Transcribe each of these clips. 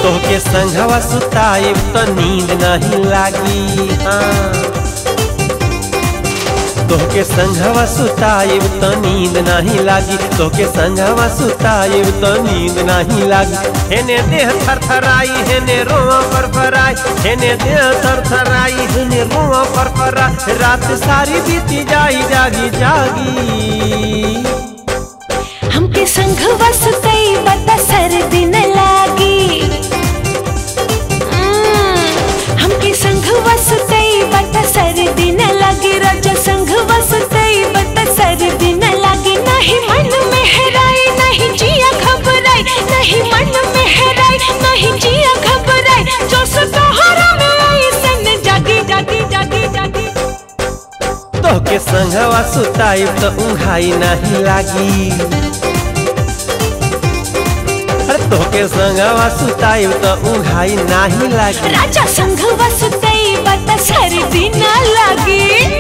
तोहके संघवा सुताइब तो नींद नहीं लागी। तोहके संघवा सुताइब तो नींद नहीं लागी। तोहके संघवा सुताइब तो नींद नहीं लागी। हेने देह थरथराई हेने रोआ फरफराई। हेने देह थरथराई हेने रोआ फरफराई। रात सारी बीती जाई जागी जागी। हमके संघवा सुताइब तो सर्दी न लागी। हमके संघवा सुताइब तो सर्दी न लागी। राजा संघवा सुताइब तो सर्दी न लागी। नहीं मन में हेराई नहीं जिया घबराई। नहीं मन में हेराई नहीं जिया घबराई। जो सहारा में आई सन जागी जागी जागी जागी। तोहके संघवा सुताइब तो ऊंघाई नहीं लागी। तोहके संघवा सुताइब तो ऊंघाई नहीं लागी। राजा संघवा सुताइब तो सर्दी न लागी।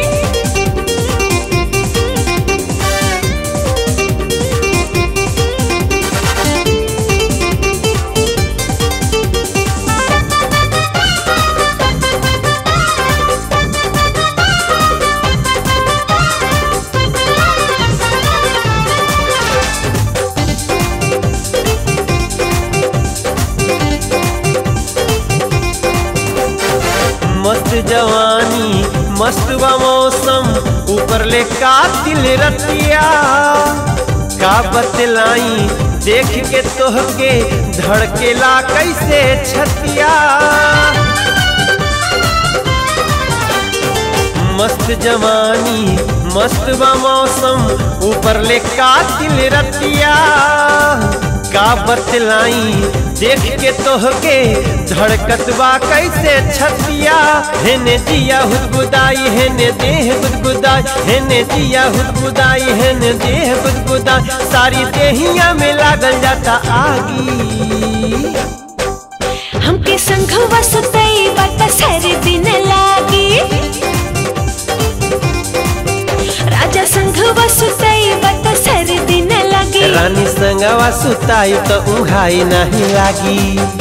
मस्त जवानी मस्त बा मौसम ऊपर ले कातिल रतिया। का बतलाई देख के तोहके धड़केला कैसे छतिया। मस्त जवानी मस्त बा मौसम ऊपर ले कातिल रतिया। का बतलाई देख के तोहके धड़कत बा कैसे छतिया। हेने जिया हुदगुदाई हेने देह गुदगुदाई। हेने जिया हुदगुदाई हेने देह गुदगुदाई। सारी देहिया में लागल जाता आगी। हमके संघवा सुताइब तो सर्दी न लागी। राजा संघवा सुताइब तो सर्दी न लागी। रानी संघवा सुताइब तो ऊंघाई नहीं लागी।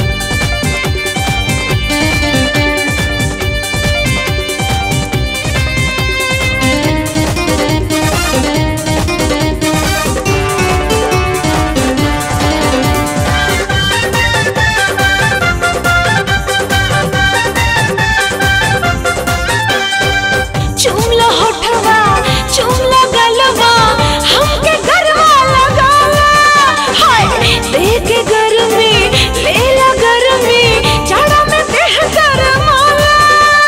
चुमला होठवा चुमला गलवा हमके गरवा लगाला। हाय देख गरमी लेला गरमी जाड़ा में देह गरमाला।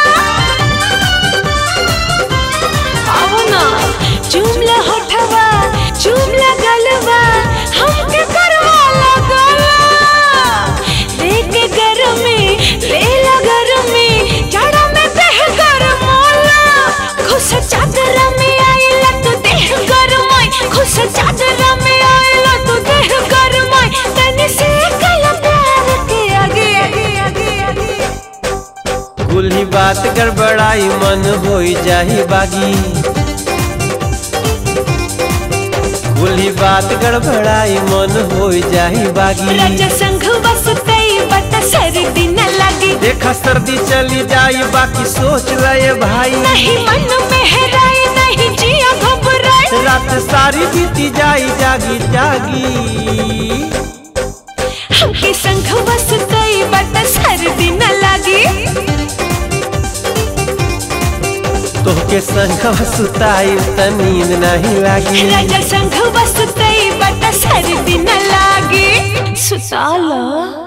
आओ ना चुमला होठवा चुमला गलवा हमके गरवा लगाला। देख गरमी लेला गरमी जाड़ा में देह गरमाला। खुश चादर में आइला तो देह गरमाई। खुश चादर में आइला तो देह गरमाई। तनी से कला प्यार के आगे आगे आगे आगे। कुल ही बात गड़बड़ाई मन होई जाही बागी। कुल ही बात गड़बड़ाई मन होई जाही बागी। राजा संघवा सुताइब तो सर्दी न लागी। देखा सर्दी चली जाई बाकी सोच ले भाई। नहीं मन में हेराई नहीं जिया घबराई। रात सारी बीती जाई जागी जागी। हमके संघवा सुताइब तो सर्दी न लागी। तोहके संघवा सुताइब तो नींद नहीं लागी। राजा संघवा सुताइब तो सर्दी न लागी। सुताला।